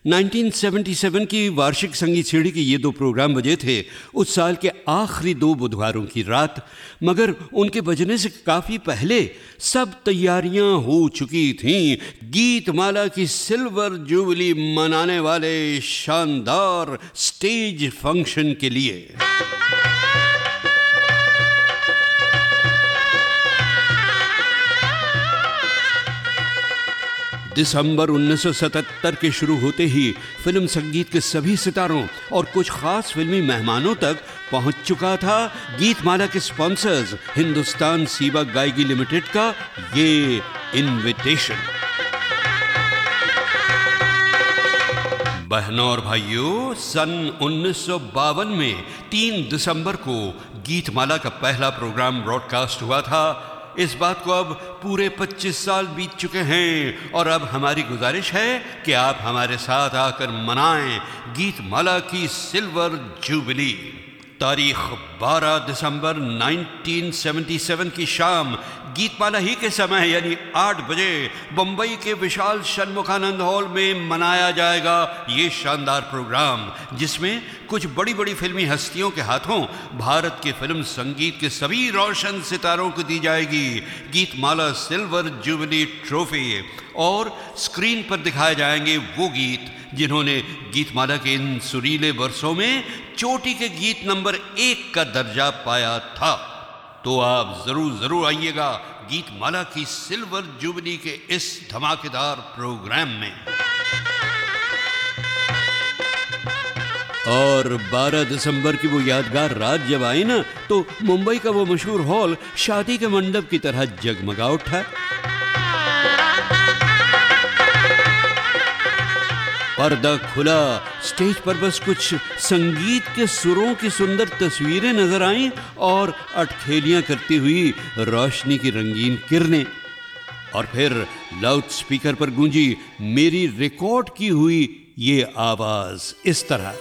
1977 की वार्षिक संगीत सीढ़ी के ये 2 प्रोग्राम बजे थे उस साल के आखिरी 2 बुधवारों की रात, मगर उनके बजने से काफ़ी पहले सब तैयारियां हो चुकी थीं गीतमाला की सिल्वर जुबली मनाने वाले शानदार स्टेज फंक्शन के लिए। दिसंबर 1977 के शुरू होते ही फिल्म संगीत के सभी सितारों और कुछ खास फिल्मी मेहमानों तक पहुंच चुका था गीतमाला के sponsors Hindustan Ciba Geigy limited का ये इनविटेशन। बहनों और भाइयों, सन 1952 में 3 दिसंबर को गीतमाला का पहला प्रोग्राम ब्रॉडकास्ट हुआ था। इस बात को अब पूरे 25 साल बीत चुके हैं और अब हमारी गुजारिश है कि आप हमारे साथ आकर मनाएं गीतमाला की सिल्वर जुबली। तारीख 12 दिसंबर 1977 की शाम गीतमाला ही के समय यानी 8 बजे बंबई के विशाल षणमुखानंद हॉल में मनाया जाएगा ये शानदार प्रोग्राम, जिसमें कुछ बड़ी बड़ी फिल्मी हस्तियों के हाथों भारत के फिल्म संगीत के सभी रोशन सितारों को दी जाएगी गीतमाला सिल्वर जुबली ट्रॉफी और स्क्रीन पर दिखाए जाएंगे वो गीत जिन्होंने गीतमाला के इन सुरीले वर्षों में चोटी के गीत नंबर 1 का दर्जा पाया था। तो आप जरूर आइएगा गीतमाला की सिल्वर जुबली के इस धमाकेदार प्रोग्राम में। और 12 दिसंबर की वो यादगार रात जब आई ना, तो मुंबई का वो मशहूर हॉल शादी के मंडप की तरह जगमगा उठा। पर्दा खुला, स्टेज पर बस कुछ संगीत के सुरों की सुंदर तस्वीरें नजर आईं और अटखेलियां करती हुई रोशनी की रंगीन किरणें, और फिर लाउड स्पीकर पर गूंजी मेरी रिकॉर्ड की हुई ये आवाज इस तरह।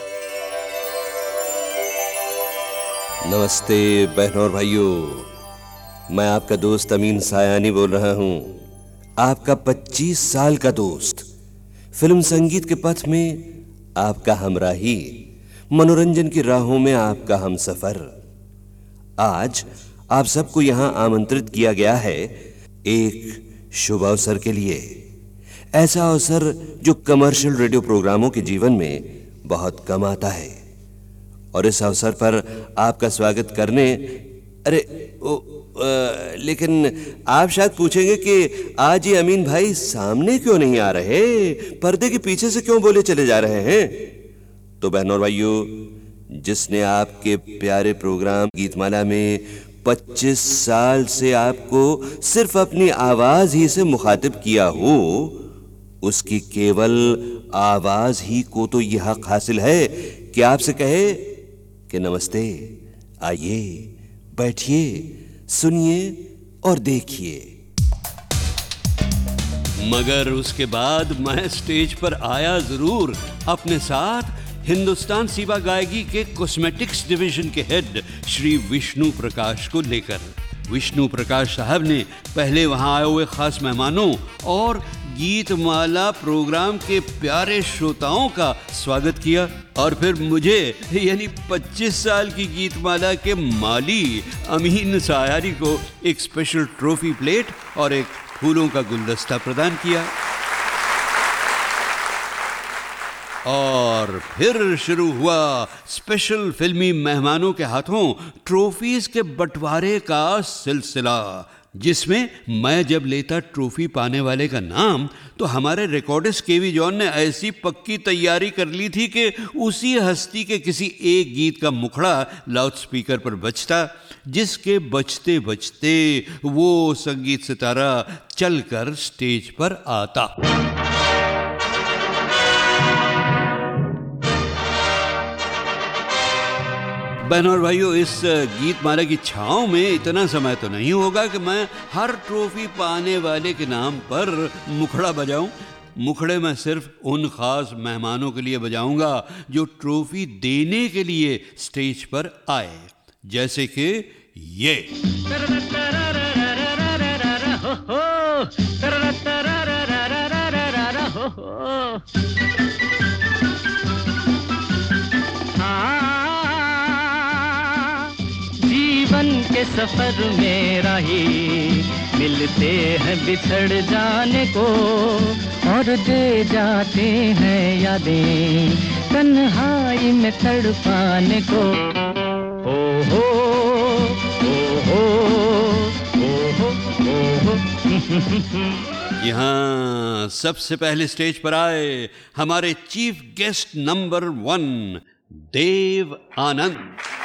नमस्ते बहनों और भाइयों, मैं आपका दोस्त अमीन सायानी बोल रहा हूं, आपका 25 साल का दोस्त। फिल्म संगीत के पथ में आपका हमराही, मनोरंजन की राहों में आपका हमसफर। आज आप सबको यहां आमंत्रित किया गया है एक शुभ अवसर के लिए। ऐसा अवसर जो कमर्शियल रेडियो प्रोग्रामों के जीवन में बहुत कम आता है, और इस अवसर पर आपका स्वागत करने लेकिन आप शायद पूछेंगे कि आज ये अमीन भाई सामने क्यों नहीं आ रहे, पर्दे के पीछे से क्यों बोले चले जा रहे हैं। तो बहनों और भाइयों, जिसने आपके प्यारे प्रोग्राम गीतमाला में 25 साल से आपको सिर्फ अपनी आवाज ही से मुखातिब किया हो, उसकी केवल आवाज ही को तो यह हक हासिल है कि आपसे कहे कि नमस्ते, आइए बैठिए, सुनिए और देखिए। मगर उसके बाद मैं स्टेज पर आया जरूर, अपने साथ हिंदुस्तान सीबा गायगी के कॉस्मेटिक्स डिवीजन के हेड श्री विष्णु प्रकाश को लेकर। विष्णु प्रकाश साहब ने पहले वहां आए हुए खास मेहमानों और गीतमाला प्रोग्राम के प्यारे श्रोताओं का स्वागत किया, और फिर मुझे यानी 25 साल की गीतमाला के माली अमीन सायानी को एक स्पेशल ट्रॉफी प्लेट और एक फूलों का गुलदस्ता प्रदान किया। और फिर शुरू हुआ स्पेशल फिल्मी मेहमानों के हाथों ट्रॉफीज के बंटवारे का सिलसिला, जिसमें मैं जब लेता ट्रॉफी पाने वाले का नाम, तो हमारे रिकॉर्डिस्ट केवी जॉन ने ऐसी पक्की तैयारी कर ली थी कि उसी हस्ती के किसी एक गीत का मुखड़ा लाउड स्पीकर पर बजता, जिसके बजते बजते वो संगीत सितारा चलकर स्टेज पर आता। बहनों और भाइयों, इस गीतमाला की छाँव में इतना समय तो नहीं होगा कि मैं हर ट्रॉफी पाने वाले के नाम पर मुखड़ा बजाऊं। मुखड़े मैं सिर्फ उन खास मेहमानों के लिए बजाऊंगा जो ट्रॉफी देने के लिए स्टेज पर आए, जैसे कि ये। सफर मेरा ही, मिलते हैं बिछड़ जाने को और दे जाते हैं यादें तन्हाई में तड़पाने को। ओ हो ओ हो ओ हो। यहाँ सबसे पहले स्टेज पर आए हमारे chief guest number 1 Dev Anand.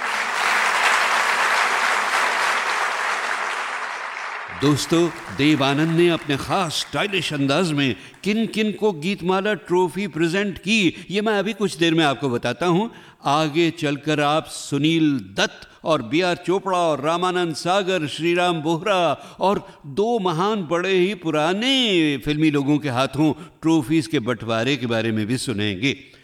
दोस्तों, देव आनंद ने अपने खास स्टाइलिश अंदाज में किन किन को गीतमाला ट्रॉफी प्रेजेंट की, ये मैं अभी कुछ देर में आपको बताता हूँ। आगे चलकर आप सुनील दत्त और बी.आर. चोपड़ा और रामानंद सागर, श्रीराम बोहरा और 2 महान बड़े ही पुराने फिल्मी लोगों के हाथों ट्रॉफीज के बंटवारे के बारे में भी सुनेंगे।